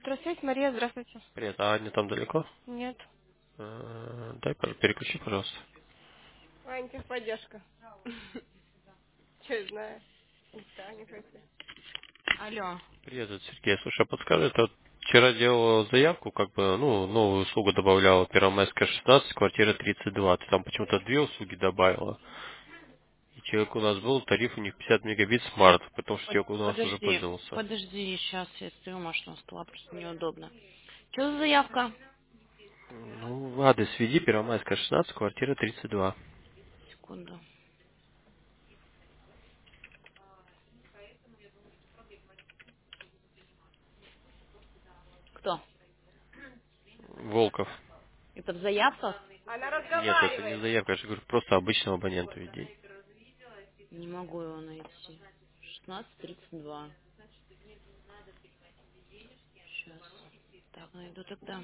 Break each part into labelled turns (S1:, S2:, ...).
S1: Электросвязь, Мария, здравствуйте.
S2: Привет, а Аня там далеко?
S1: Нет.
S2: Переключи, пожалуйста.
S1: Ань, техподдержка. Че знаю. Да, не хочу. Алло.
S2: Привет, это Сергей. Слушай, а подскажи, это вот вчера делала заявку, как бы, ну, новую услугу добавляла, Первомайская 16, квартира 32. Ты там почему-то две услуги добавила. И человек у нас был, тариф у них 50 мегабит смарт, потому что человек у нас уже
S1: Подожди,
S2: пользовался.
S1: подожди, сейчас я стою, машина стола, просто неудобно. Что за заявка?
S2: Ну, адрес введи, Первомайская 16, квартира 32.
S1: Секунду. Кто?
S2: Волков.
S1: Это в заявках? Она
S2: Нет, это не
S1: разговаривает.
S2: заявка, я же говорю, просто обычного абонента введи.
S1: Не могу его найти. 16:32. Сейчас. Так, найду тогда.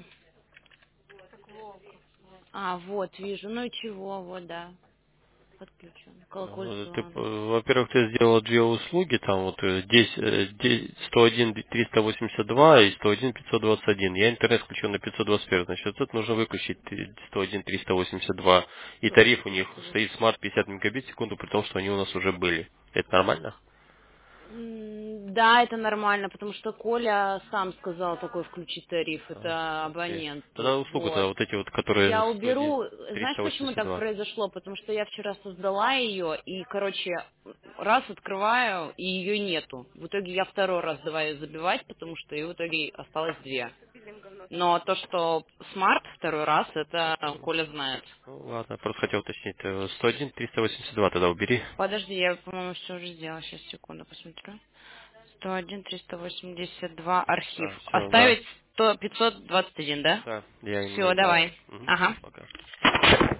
S1: А, вот, вижу. Ну и чего, вот, да. Подключен.
S2: Ты,
S1: Колокольцо.
S2: во-первых, ты сделала две услуги, там вот 101 382 и 101 521. Я интернет включил на 521, значит, тут нужно выключить 101 382. И тариф у них стоит смарт 50 мегабит в секунду, при том, что они у нас уже были. Это нормально?
S1: Да, это нормально, потому что Коля сам сказал такой включить тариф, это
S2: Окей.
S1: абоненту.
S2: Тогда услуга-то
S1: Вот.
S2: вот эти вот, которые
S1: Я
S2: 101
S1: уберу. Знаешь, почему так
S2: 382.
S1: произошло? Потому что я вчера создала ее, и, короче, раз открываю, и ее нету. В итоге я второй раз давай забивать, потому что и в итоге осталось две. Но то, что смарт второй раз, это Коля знает.
S2: Ну ладно, просто хотел уточнить. 101 382 тогда убери.
S1: Подожди, я, по-моему, все уже сделала. Сейчас, секунду, посмотрю. 101 382 архив.
S2: Да, все, да.
S1: Оставить 100 521, да?
S2: Да, я именно
S1: Все,
S2: и делал.
S1: давай.
S2: Угу, все,
S1: Ага.
S2: пока.